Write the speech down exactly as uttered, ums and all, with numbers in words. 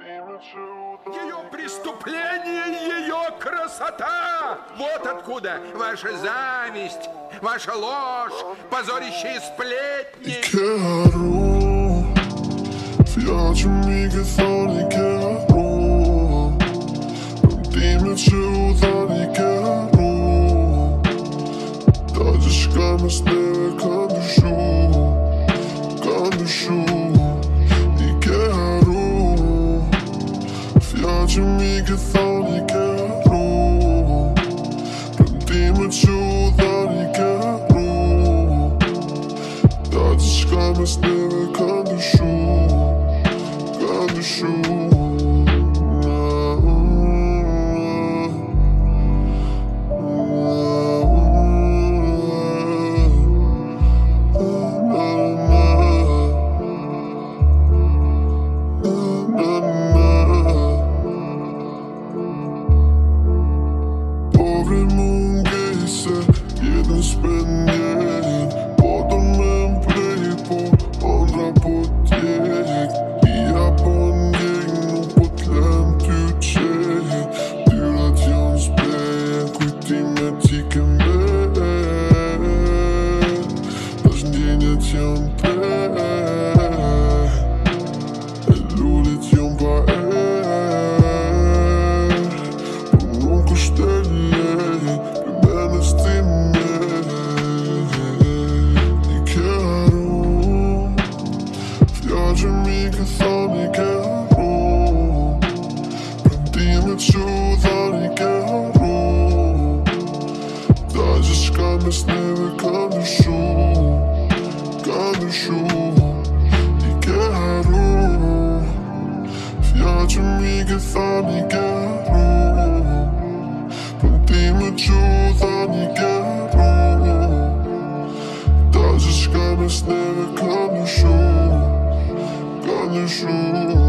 Ее преступление, ее красота! Вот откуда ваша зависть, ваша ложь, позорище и сплетни. Quero fiar de mim que só lhe quero. Não te ajudar e quero. Tá de chegar, mas não é quando chuva, quando chuva. E quero fiar de mim que só lhe quero. Não te ajudar e quero. Tá de chegar, mas não é quando chuva, quando chuva. Jeden spänner på de en play på andra på ett gäng. Jag på en gäng och på ett land uttjej. Du att jag spär skjut i med tiken bär. Даже денег jag bär. Roligt jag bara är. På någon ställe bemänes till mig. Que só me quero. Prendi-me de ajudar e quero. Dá de chegar, mas neve quando chuva, quando chuva. E quero fiar de mim que só me quero. Prendi-me de ajudar e quero. Dá de chegar, mas neve quando chuva, quando chuva.